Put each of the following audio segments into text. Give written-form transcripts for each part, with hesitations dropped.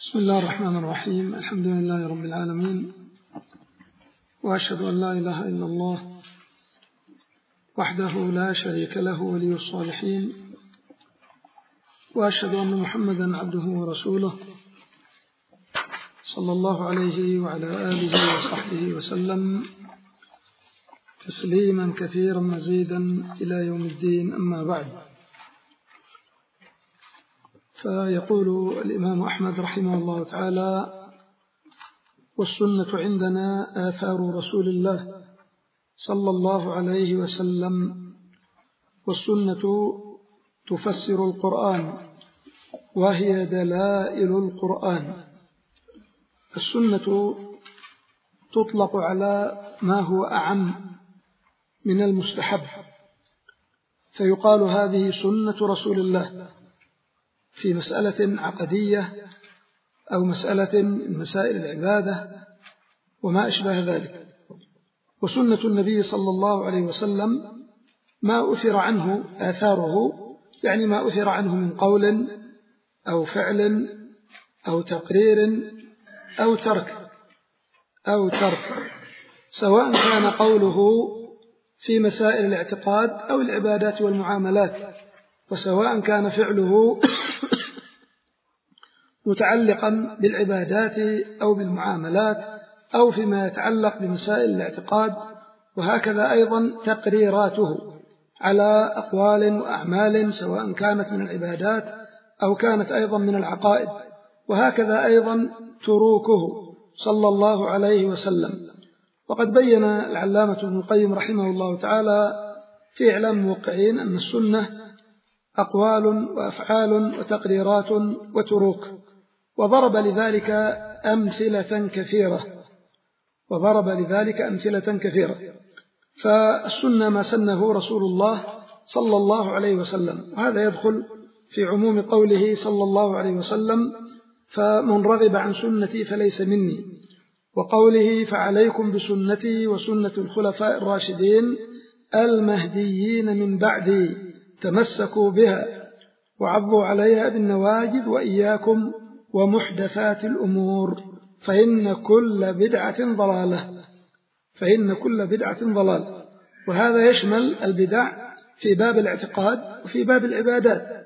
بسم الله الرحمن الرحيم. الحمد لله رب العالمين، وأشهد أن لا إله إلا الله وحده لا شريك له ولي الصالحين، وأشهد أن محمدا عبده ورسوله صلى الله عليه وعلى آله وصحبه وسلم تسليما كثيرا مزيدا إلى يوم الدين. أما بعد، فيقول الإمام أحمد رحمه الله تعالى: والسنة عندنا آثار رسول الله صلى الله عليه وسلم، والسنة تفسر القرآن وهي دلائل القرآن. السنة تطلق على ما هو أعم من المستحب، فيقال هذه سنة رسول الله في مسألة عقدية أو مسألة من مسائل العبادة وما أشبه ذلك. وسنة النبي صلى الله عليه وسلم ما أثر عنه آثاره، يعني ما أثر عنه من قول أو فعل أو تقرير أو ترك، سواء كان قوله في مسائل الاعتقاد أو العبادات والمعاملات، وسواء كان فعله متعلقا بالعبادات أو بالمعاملات أو فيما يتعلق بمسائل الاعتقاد، وهكذا أيضا تقريراته على أقوال وأعمال سواء كانت من العبادات أو كانت أيضا من العقائد، وهكذا أيضا تروكه صلى الله عليه وسلم. وقد بين العلامة ابن القيم رحمه الله تعالى في إعلام الموقعين أن السنة أقوال وأفعال وتقريرات وتروك، وضرب لذلك أمثلة كثيرة. فالسنة ما سنه رسول الله صلى الله عليه وسلم، وهذا يدخل في عموم قوله صلى الله عليه وسلم: فمن رغب عن سنتي فليس مني، وقوله: فعليكم بسنتي وسنة الخلفاء الراشدين المهديين من بعدي تمسكوا بها وعضوا عليها بالنواجذ وإياكم ومحدثات الأمور فإن كل بدعة ضلالة. وهذا يشمل البدع في باب الاعتقاد وفي باب العبادات،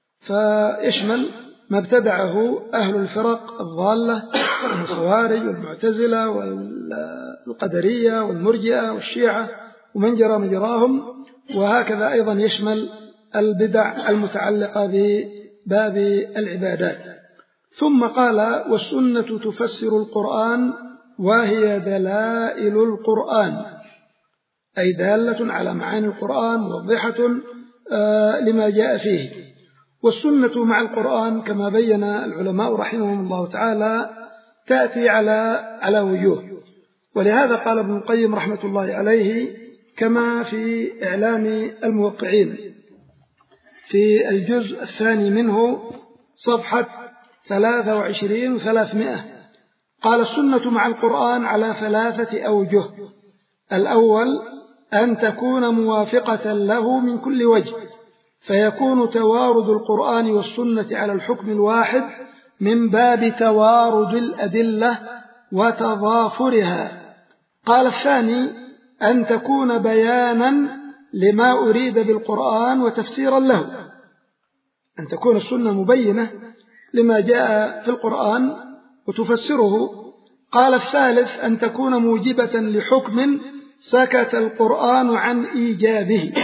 فيشمل ما ابتدعه أهل الفرق الضالة من الخوارج والمعتزلة والقدرية والمرجئة والشيعة ومن جرى مجراهم، وهكذا أيضا يشمل البدع المتعلقة بباب العبادات. ثم قال: والسنة تفسر القرآن وهي دلائل القرآن، أي دالة على معاني القرآن موضحة لما جاء فيه. والسنة مع القرآن كما بين العلماء رحمهم الله تعالى تأتي على وجوه، ولهذا قال ابن القيم رحمة الله عليه كما في إعلام الموقعين في الجزء الثاني منه صفحة 23 و300: قال: السنة مع القرآن على 3 أوجه. الأول أن تكون موافقة له من كل وجه، فيكون توارد القرآن والسنة على الحكم الواحد من باب توارد الأدلة وتضافرها. قال: الثاني أن تكون بيانا لما أريد بالقرآن وتفسيرا له، أن تكون السنة مبينة لما جاء في القرآن وتفسره. قال: الثالث أن تكون موجبة لحكم سكت القرآن عن إيجابه،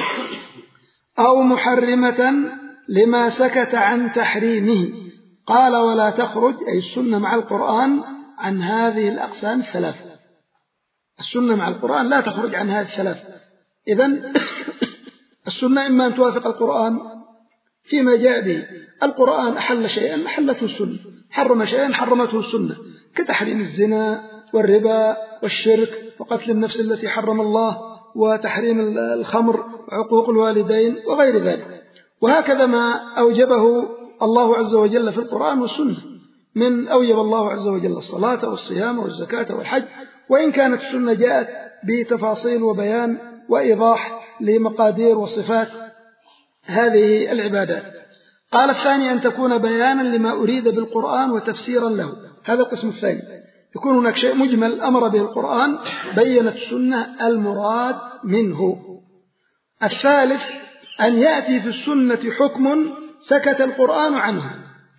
أو محرمة لما سكت عن تحريمه. قال: ولا تخرج، أي السنة مع القرآن، عن هذه الأقسام الثلاثة. السنة مع القرآن لا تخرج عن هذه الثلاثة. إذن السنة إما أن توافق القرآن فيما جاء به، القرآن أحل شيئا أحلته السنة، حرم شيئا حرمته السنة، كتحريم الزنا والربا والشرك وقتل النفس التي حرم الله وتحريم الخمر وعقوق الوالدين وغير ذلك. وهكذا ما أوجبه الله عز وجل في القرآن والسنة، من أوجب الله عز وجل الصلاة والصيام والزكاة والحج، وإن كانت السنة جاءت بتفاصيل وبيان وإيضاح لمقادير وصفات هذه العبادات. قال الثاني أن تكون بيانا لما أريد بالقرآن وتفسيرا له. هذا القسم الثاني، يكون هناك شيء مجمل أمر به القرآن، بيّنت السنة المراد منه. الثالث أن يأتي في السنة حكم سكت القرآن عنه،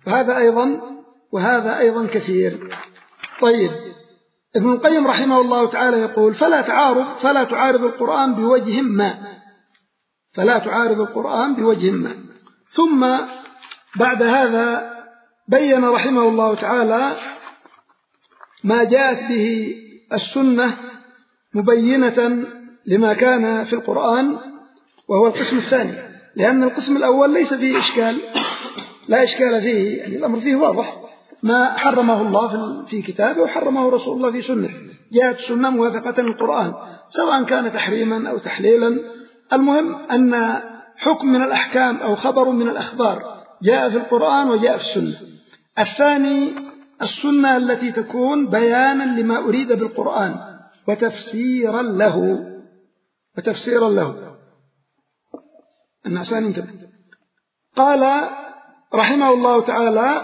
وهذا أيضا كثير. طيب، ابن القيم رحمه الله تعالى يقول: فلا تعارض القرآن بوجه ما، فلا تعارض القرآن بوجه ما. ثم بعد هذا بين رحمه الله تعالى ما جاءت به السنة مبينة لما كان في القرآن، وهو القسم الثاني، لأن القسم الأول ليس فيه إشكال، لا إشكال فيه، يعني الأمر فيه واضح، ما حرمه الله في كتابه وحرمه رسول الله في سنة، جاءت السنة موافقة للقرآن سواء كان تحريما أو تحليلا. المهم أن حكم من الأحكام أو خبر من الأخبار جاء في القرآن وجاء في السنة. الثاني السنة التي تكون بيانا لما أريد بالقرآن وتفسيرا له. النعسان انتبه. قال رحمه الله تعالى: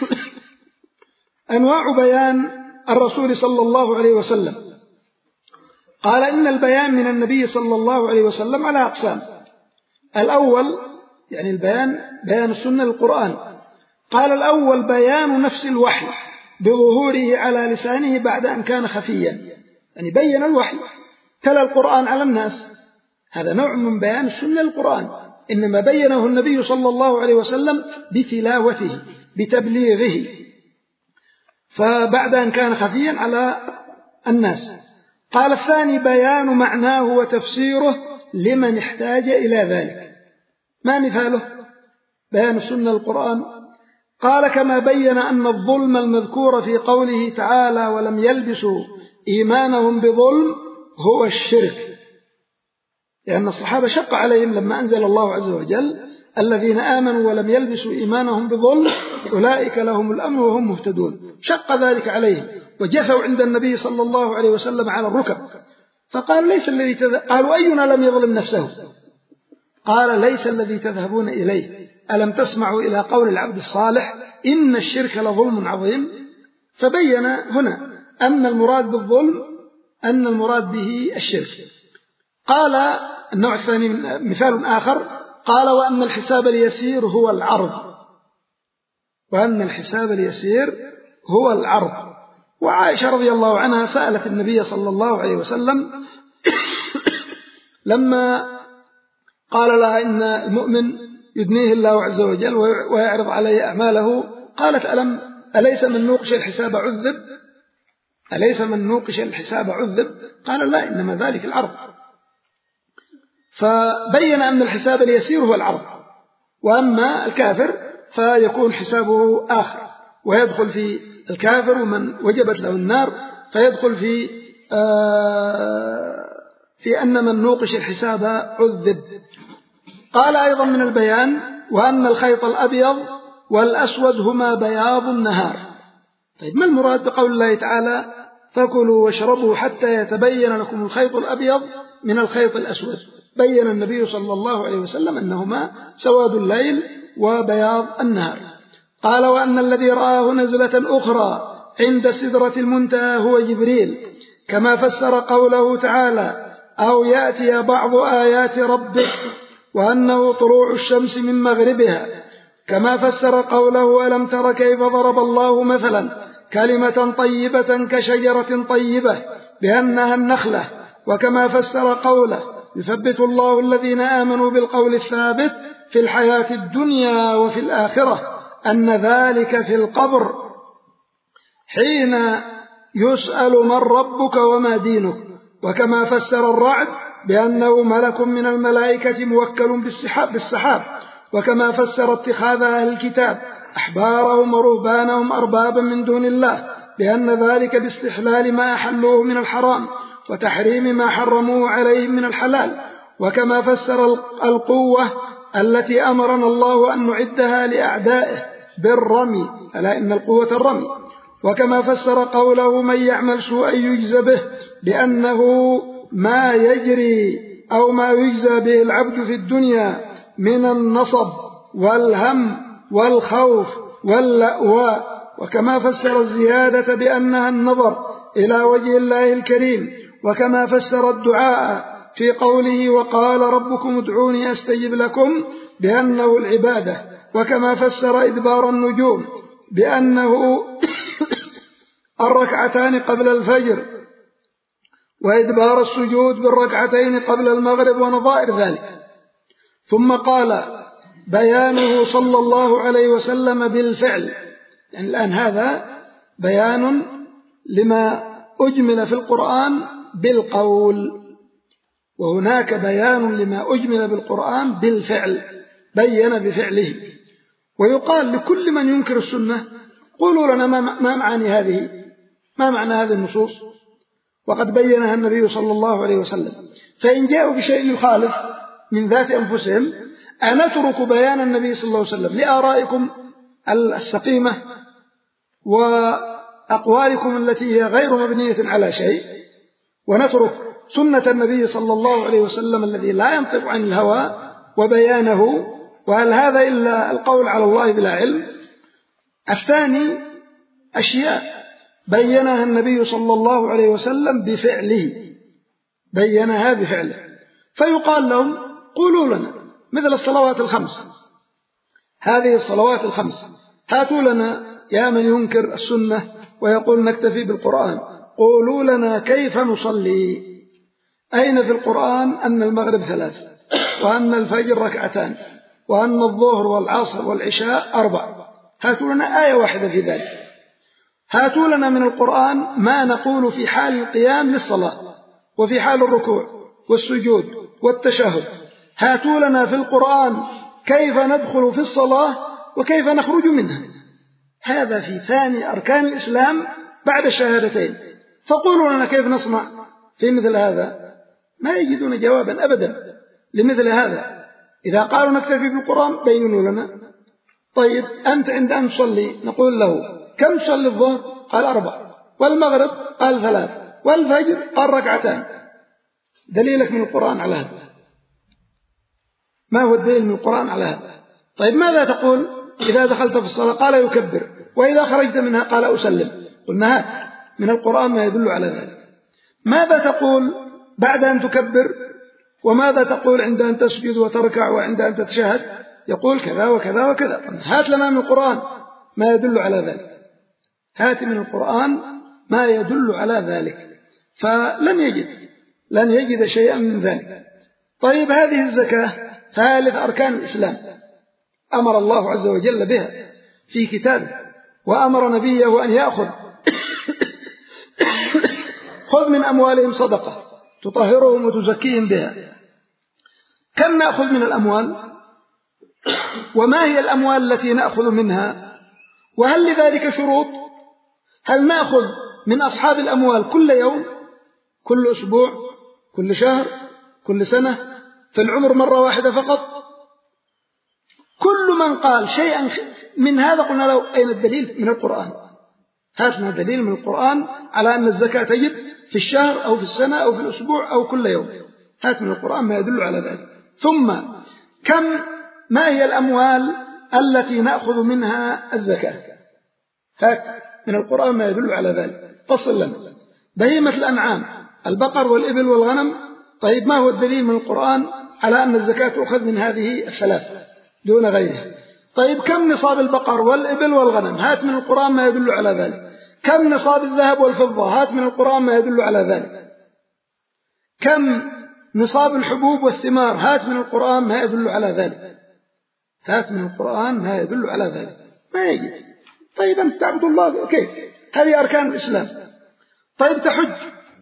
أنواع بيان الرسول صلى الله عليه وسلم. قال: إن البيان من النبي صلى الله عليه وسلم على أقسام. الأول يعني بيان السنة للقرآن. قال: الأول بيان نفس الوحي بظهوره على لسانه بعد أن كان خفيا، يعني بين الوحي، تلا القرآن على الناس، هذا نوع من بيان السنة للقرآن، إنما بينه النبي صلى الله عليه وسلم بتلاوته بتبليغه، فبعد أن كان خفيا على الناس. قال: الثاني بيان معناه وتفسيره لمن احتاج إلى ذلك. ما مثاله بيان السنة للقرآن؟ قال: كما بين أن الظلم المذكور في قوله تعالى: ولم يلبسوا إيمانهم بظلم هو الشرك، لأن الصحابة شق عليهم لما أنزل الله عز وجل: الذين آمنوا ولم يلبسوا إيمانهم بظلم أولئك لهم الأمن وهم مهتدون، شق ذلك عليهم وجثوا عند النبي صلى الله عليه وسلم على الركب، فقال: ليس الذي قالوا: أينا لم يظلم نفسه؟ قال: ليس الذي تذهبون إليه، ألم تسمعوا إلى قول العبد الصالح: إن الشرك لظلم عظيم. فبين هنا أن المراد بالظلم أن المراد به الشرك. قال النوع الثاني مثال آخر، قال: وأن الحساب اليسير هو العرض. وعائشة رضي الله عنها سألت النبي صلى الله عليه وسلم لما قال لها: إن المؤمن يدنيه الله عز وجل ويعرض عليه أعماله، قالت: أليس من نوقش الحساب عذب؟ قال: لا، إنما ذلك العرض. فبين أن الحساب اليسير هو العرض، وأما الكافر فيكون حسابه آخر، ويدخل في الكافر ومن وجبت له النار، فيدخل في أن من نوقش الحساب عذب. قال أيضا من البيان: وأن الخيط الأبيض والأسود هما بياض النهار. طيب، ما المراد بقول الله تعالى: فكلوا واشربوا حتى يتبين لكم الخيط الأبيض من الخيط الأسود؟ بين النبي صلى الله عليه وسلم أنهما سواد الليل وبياض النهار. قال: وأن الذي رآه نزلة أخرى عند سدرة المنتهى هو جبريل، كما فسر قوله تعالى: أو يأتي بعض آيات ربك، وأنه طلوع الشمس من مغربها، كما فسر قوله: ألم تر كيف ضرب الله مثلا كلمة طيبة كشجرة طيبة بأنها النخلة، وكما فسر قوله: يثبت الله الذين آمنوا بالقول الثابت في الحياة الدنيا وفي الآخرة، أن ذلك في القبر حين يسأل من ربك وما دينك، وكما فسر الرعد بأنه ملك من الملائكة موكل بالسحاب، وكما فسر اتخاذ أهل الكتاب أحبارهم ورهبانهم أربابا من دون الله بأن ذلك باستحلال ما أحلوه من الحرام وتحريم ما حرموه عليهم من الحلال، وكما فسر القوة التي أمرنا الله أن نعدها لأعدائه بالرمي، ألا إن القوة الرمي، وكما فسر قوله: من يعمل سوءا يجزى به، بأنه ما يجري أو ما يجزى به العبد في الدنيا من النصب والهم والخوف واللأواء، وكما فسر الزيادة بأنها النظر إلى وجه الله الكريم، وكما فسر الدعاء في قوله وقال ربكم ادعوني أستجب لكم بأنه العبادة، وكما فسر إدبار النجوم بأنه الركعتان قبل الفجر، وإدبار السجود بالركعتين قبل المغرب ونظائر ذلك. ثم قال بيانه صلى الله عليه وسلم بالفعل، يعني الآن هذا بيان لما أجمل في القرآن بالقول، وهناك بيان لما أجمل بالقرآن بالفعل، بين بفعله. ويقال لكل من ينكر السنة قولوا لنا ما معنى هذه النصوص، وقد بينها النبي صلى الله عليه وسلم. فإن جاءوا بشيء يخالف من ذات أنفسهم أنترك بيان النبي صلى الله عليه وسلم لآرائكم السقيمة وأقوالكم التي هي غير مبنية على شيء، ونترك سنة النبي صلى الله عليه وسلم الذي لا ينطق عن الهوى وبيانه؟ وهل هذا إلا القول على الله بلا علم؟ الثاني أشياء بينها النبي صلى الله عليه وسلم بفعله، بينها بفعله. فيقال لهم قولوا لنا مثل الصلوات الخمس، هذه الصلوات الخمس هاتوا لنا يا من ينكر السنة ويقول نكتفي بالقرآن، قولوا لنا كيف نصلي؟ أين في القرآن أن المغرب 3 وأن الفجر 2 وأن الظهر والعصر والعشاء 4؟ هاتوا لنا آية واحدة في ذلك. هاتوا لنا من القرآن ما نقول في حال القيام للصلاة وفي حال الركوع والسجود والتشهد. هاتوا لنا في القرآن كيف ندخل في الصلاة وكيف نخرج منها. هذا في ثاني أركان الإسلام بعد الشهادتين، فقولوا لنا كيف نصنع في مثل هذا؟ ما يجدون جوابا أبدا لمثل هذا. إذا قالوا نكتفي بالقرآن بينوا لنا. طيب أنت عند أن تصلي نقول له كم تصلي الظهر؟ قال 4، والمغرب قال 3، والفجر قال 2. دليلك من القرآن على هذا؟ ما هو الدليل من القرآن على هذا؟ طيب ماذا تقول إذا دخلت في الصلاة؟ قال يكبر، وإذا خرجت منها قال أسلم. قلنا هات من القرآن ما يدل على ذلك. ماذا تقول بعد أن تكبر؟ وماذا تقول عند أن تسجد وتركع وعند أن تتشهد؟ يقول كذا وكذا وكذا. هات لنا من القرآن ما يدل على ذلك، هات من القرآن ما يدل على ذلك. لن يجد شيئا من ذلك. طيب هذه الزكاة ثالث أركان الإسلام، أمر الله عز وجل بها في كتابه، وأمر نبيه أن يأخذ خذ من أموالهم صدقة تطهرهم وتزكيهم بها. كم نأخذ من الأموال؟ وما هي الأموال التي نأخذ منها؟ وهل لذلك شروط؟ هل نأخذ من أصحاب الأموال كل يوم، كل أسبوع، كل شهر، كل سنة، في العمر مرة واحدة فقط؟ كل من قال شيئا من هذا قلنا له أين الدليل من القرآن؟ هات لنا دليل من القرآن على أن الزكاة تجب في الشهر أو في السنة أو في الأسبوع أو كل يوم. هات من القرآن ما يدل على ذلك. ثم ما هي الأموال التي نأخذ منها الزكاة؟ هات من القرآن ما يدل على ذلك. فصل لنا بهيمة الأنعام، البقر والإبل والغنم. طيب ما هو الدليل من القرآن على أن الزكاة تؤخذ من هذه الثلاث دون غيرها؟ طيب كم نصاب البقر والإبل والغنم؟ هات من القرآن ما يدل على ذلك. كم نصاب الذهب والفضة؟ هات من القرآن ما يدل على ذلك. كم نصاب الحبوب والثمار؟ هات من القرآن ما يدل على ذلك. هات من القرآن ما يدل على ذلك. ما يجب. طيب أنت تعبد الله كيف؟ هذه أركان الإسلام. طيب تحج،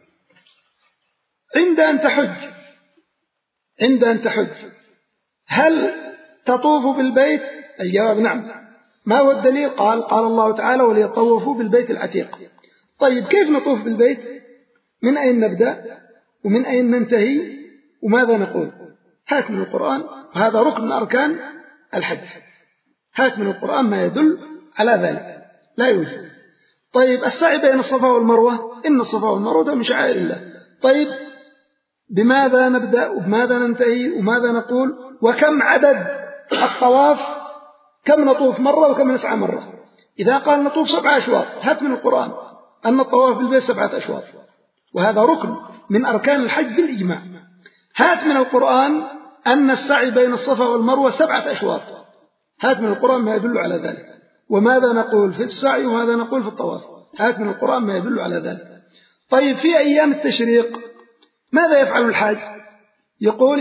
عند أن تحج هل تطوف بالبيت؟ الجواب نعم. ما هو الدليل؟ قال الله تعالى وليطوفوا بالبيت العتيق. طيب كيف نطوف بالبيت؟ من أين نبدأ ومن أين ننتهي وماذا نقول؟ هات من القرآن، وهذا ركن من أركان الحج. هات من القرآن ما يدل على ذلك، لا يوجد. طيب السعي بين الصفا والمروة، إن الصفا والمروة من شعائر الله. طيب بماذا نبدأ وبماذا ننتهي وماذا نقول؟ وكم عدد الطواف؟ كم نطوف مرة وكم نسعى مرة. إذا قال نطوف 7 أشواط هات من القرآن أن الطواف بالبيت 7 أشواط، وهذا ركن من أركان الحج بالإجماع. هات من القرآن أن السعي بين الصفا والمروة 7 أشواط، هات من القرآن ما يدل على ذلك. وماذا نقول في السعي وماذا نقول في الطواف؟ هات من القرآن ما يدل على ذلك. طيب في أيام التشريق ماذا يفعل الحاج؟ يقول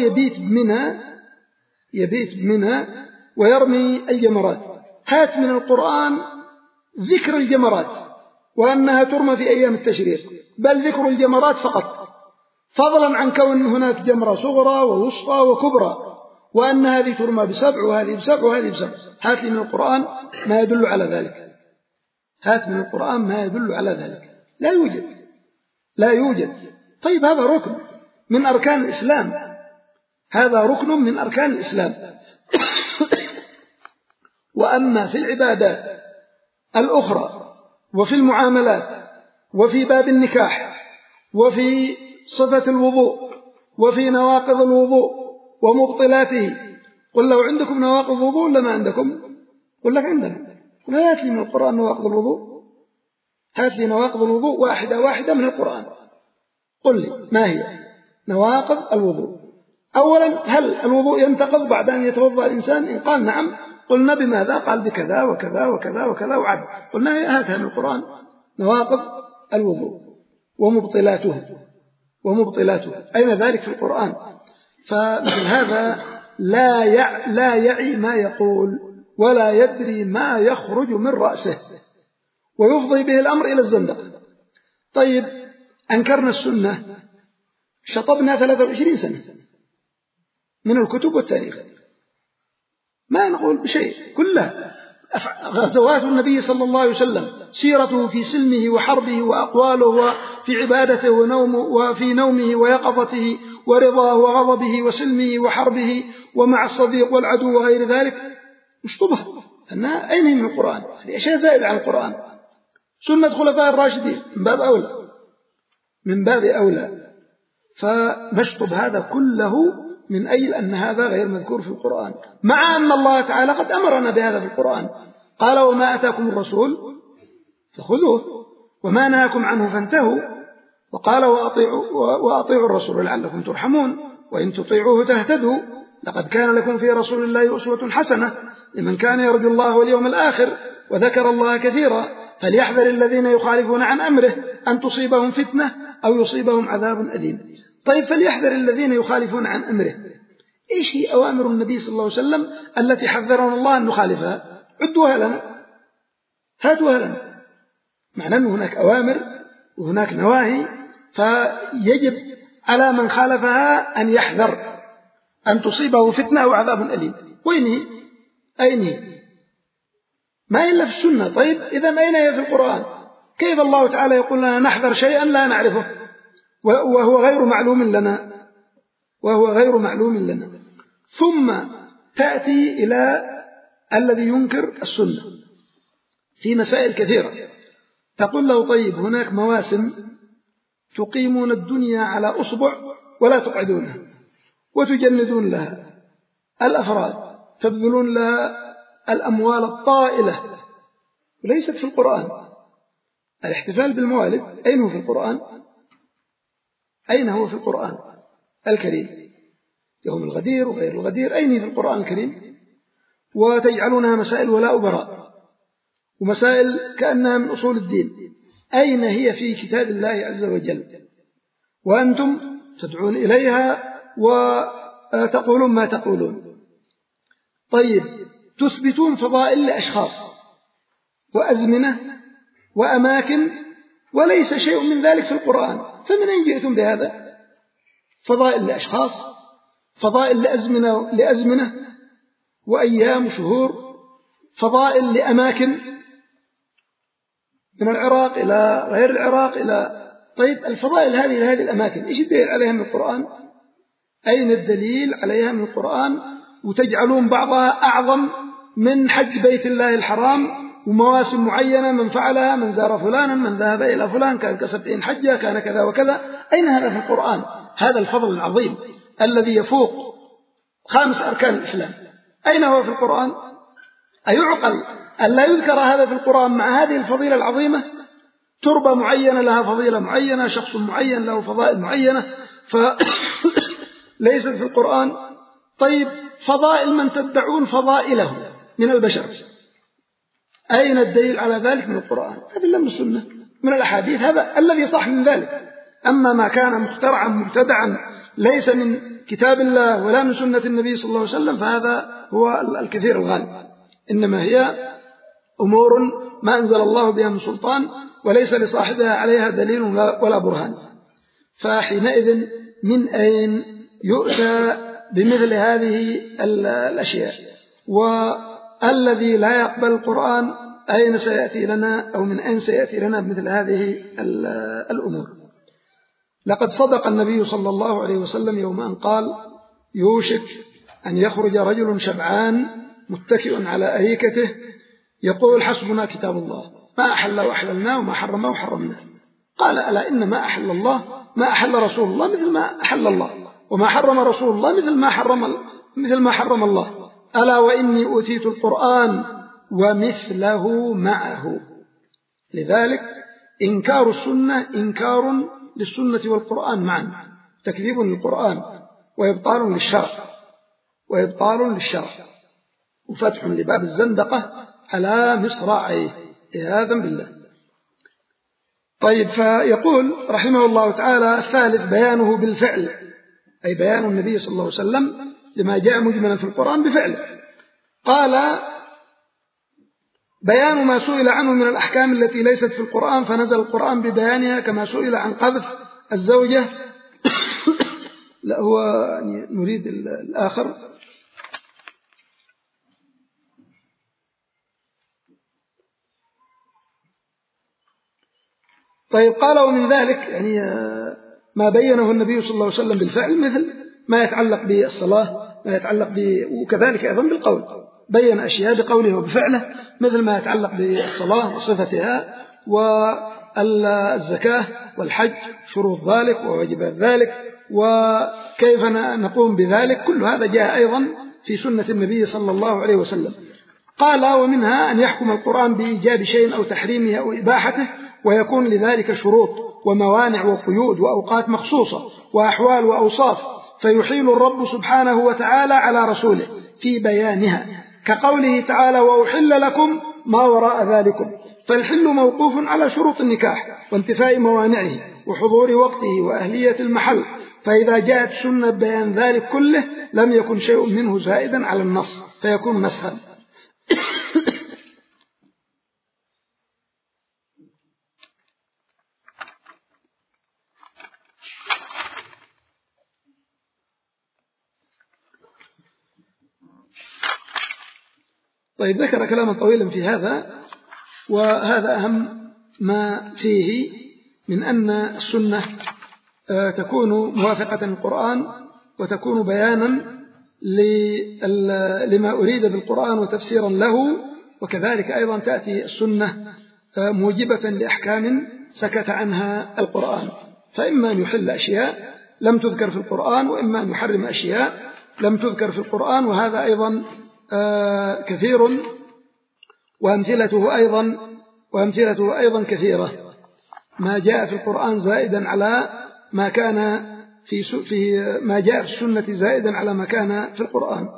يبيت بمنى ويرمي الجمرات. هات من القرآن ذكر الجمرات وأنها ترمى في أيام التشريق، بل ذكر الجمرات فقط، فضلا عن كون هناك جمرة صغرى ووسطى وكبرى، وأن هذه ترمى ب7 وهذه ب7 وهذه ب7. هات لي من القرآن ما يدل على ذلك، هات من القرآن ما يدل على ذلك. لا يوجد. طيب هذا ركن من أركان الإسلام، هذا ركن من أركان الإسلام. وأما في العبادات الأخرى وفي المعاملات وفي باب النكاح وفي صفة الوضوء وفي نواقض الوضوء ومبطلاته، قل لو عندكم نواقض الوضوء ولا ما عندكم؟ قل لك عندنا. قل هات لي من القرآن نواقض الوضوء، هات لي نواقض الوضوء واحدة من القرآن. قل لي ما هي نواقض الوضوء؟ أولا، هل الوضوء ينتقض بعد أن يتوضأ الإنسان؟ إن قال نعم قلنا بماذا؟ قال بكذا وكذا وكذا وكذا وعد. قلنا هاتها من القرآن نواقض الوضوء ومبطلاته. أين ذلك في القرآن؟ فمثل هذا لا يعي ما يقول ولا يدري ما يخرج من رأسه، ويفضي به الأمر إلى الزندقة. طيب أنكرنا السنة، شطبنا 23 سنة من الكتب والتاريخ، ما نقول بشيء، كلها غزوات النبي صلى الله عليه وسلم، سيرته في سلمه وحربه وأقواله وفي عبادته ونومه وفي نومه ويقظته ورضاه وغضبه وسلمه وحربه ومع الصديق والعدو وغير ذلك، اشطبها. أنها أين من القرآن؟ هذه أشياء زائدة عن القرآن. سنة خلفاء الراشدين من باب أولى. فنشطب هذا كله من أجل أن هذا غير مذكور في القرآن، مع أن الله تعالى قد أمرنا بهذا في القرآن. قال وما أتاكم الرسول فخذوه وما نهاكم عنه فانتهوا، وقال وأطيعوا الرسول لعلكم ترحمون وإن تطيعوه تهتدوا، لقد كان لكم في رسول الله أسوة حسنة لمن كان يرجو الله واليوم الآخر وذكر الله كثيرا فليحذر الذين يخالفون عن أمره أن تصيبهم فتنة أو يصيبهم عذاب أليم. طيب فليحذر الذين يخالفون عن أمره، إيش هي أوامر النبي صلى الله عليه وسلم التي حذرنا الله أن نخالفها؟ عدوها لنا، هاتوها لنا. معنى أن هناك أوامر وهناك نواهي، فيجب على من خالفها أن يحذر أن تصيبه فتنة أو عذاب أليم. أين هي؟ ما إلا في السنة. طيب إذن أين هي في القرآن؟ كيف الله تعالى يقول لنا نحذر شيئا لا نعرفه وهو غير معلوم لنا؟ ثم تأتي إلى الذي ينكر السنة في مسائل كثيرة، تقول له طيب هناك مواسم تقيمون الدنيا على أصبع ولا تقعدونها وتجندون لها الأفراد، تبذلون لها الأموال الطائلة، وليست في القرآن. الاحتفال بالموالد أين هو في القرآن؟ أين هو في القرآن الكريم؟ يوم الغدير وغير الغدير أين في القرآن الكريم؟ وتجعلونها مسائل ولاء وبراء ومسائل كأنها من أصول الدين، أين هي في كتاب الله عز وجل؟ وأنتم تدعون إليها وتقولون ما تقولون. طيب تثبتون فضائل لأشخاص وأزمنة وأماكن وليس شيء من ذلك في القرآن، فمن أين جئتم بهذا؟ فضائل لأشخاص، فضائل لأزمنة وأيام وشهور، فضائل لأماكن من العراق إلى غير العراق إلى. طيب الفضائل هذه لهذه الأماكن إيش الدليل عليها من القرآن؟ أين الدليل عليها من القرآن؟ وتجعلون بعضها أعظم من حج بيت الله الحرام ومواسم معينة من فعلها، من زار فلانا، من ذهب إلى فلان، كان ك70 حجة، كان كذا وكذا. أين هذا في القرآن؟ هذا الفضل العظيم الذي يفوق 5 أركان الإسلام، أين هو في القرآن؟ أيعقل أن لا يذكر هذا في القرآن مع هذه الفضيلة العظيمة؟ تربة معينة لها فضيلة معينة، شخص معين له فضائل معينة فليست في القرآن. طيب فضائل من تدعون فضائله من البشر، أين الدليل على ذلك من القرآن؟ أدلة من السنة من الأحاديث، هذا الذي صح من ذلك. أما ما كان مخترعا مبتدعا ليس من كتاب الله ولا من سنة النبي صلى الله عليه وسلم فهذا هو الكثير الغالب، إنما هي أمور ما أنزل الله بها من سلطان وليس لصاحبها عليها دليل ولا برهان. فحينئذ من أين يؤتى بمثل هذه الأشياء؟ والذي لا يقبل القرآن أين سيأتي لنا أو من أين سيأتي لنا بمثل هذه الأمور؟ لقد صدق النبي صلى الله عليه وسلم يوم أن قال يوشك أن يخرج رجل شبعان متكئ على أريكته يقول حسبنا كتاب الله، ما أحل وأحللنا وما حرم وحرمنا. قال ألا إن ما أحل الله ما أحل رسول الله مثل ما أحل الله، وما حرم رسول الله مثل ما حرم الله. ألا وإني أوتيت القرآن ومثله معه. لذلك إنكار السنة إنكار للسنة والقرآن معا، تكذيب للقرآن وإبطال للشرع وفتح لباب الزندقة على مصراعيه عياذا بالله. طيب فيقول رحمه الله تعالى الثالث بيانه بالفعل، أي بيان النبي صلى الله عليه وسلم لما جاء مجملا في القرآن بفعله. قال بيان ما سئل عنه من الأحكام التي ليست في القرآن فنزل القرآن ببيانها، كما سئل عن قذف الزوجة لا هو يعني نريد الآخر. طيب قال ومن ذلك يعني ما بينه النبي صلى الله عليه وسلم بالفعل مثل ما يتعلق بالصلاة، ما يتعلق وكذلك أيضا بالقول، بين أشياء بقوله وبفعله مثل ما يتعلق بالصلاة وصفتها والزكاة والحج شروط ذلك وواجبات ذلك وكيف نقوم بذلك، كل هذا جاء أيضا في سنة النبي صلى الله عليه وسلم. قال ومنها أن يحكم القرآن بإيجاب شيء أو تحريمه أو إباحته، ويكون لذلك شروط وموانع وقيود وأوقات مخصوصة وأحوال وأوصاف، فيحيل الرب سبحانه وتعالى على رسوله في بيانها، كقوله تعالى وأحل لكم ما وراء ذلكم. فالحل موقوف على شروط النكاح وانتفاء موانعه وحضور وقته وأهلية المحل، فإذا جاءت سنة بيان ذلك كله لم يكن شيء منه زائدا على النص فيكون نسخا. طيب ذكر كلاما طويلا في هذا، وهذا أهم ما فيه من أن السنة تكون موافقة للقرآن وتكون بيانا لما أريد بالقرآن وتفسيرا له، وكذلك أيضا تأتي السنة موجبة لأحكام سكت عنها القرآن، فإما أن يحل أشياء لم تذكر في القرآن وإما أن يحرم أشياء لم تذكر في القرآن، وهذا أيضا كثير وأمثلته أيضا كثيرة. ما جاء في القرآن زائدا على ما كان في ما جاء في السنة زائدا على ما كان في القرآن.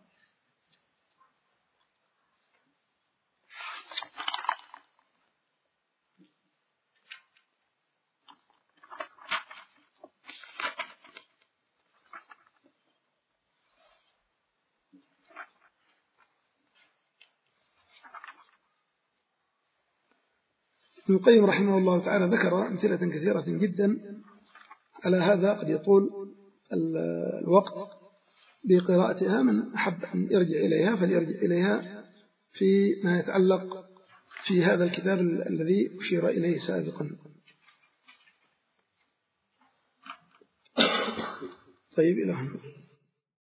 ابن القيم رحمه الله تعالى ذكر أمثلة كثيرة جدا على هذا، قد يطول الوقت بقراءتها، من أحب أن يرجع إليها فليرجع إليها في ما يتعلق في هذا الكتاب الذي أشير إليه سابقا. طيب إلى هنا.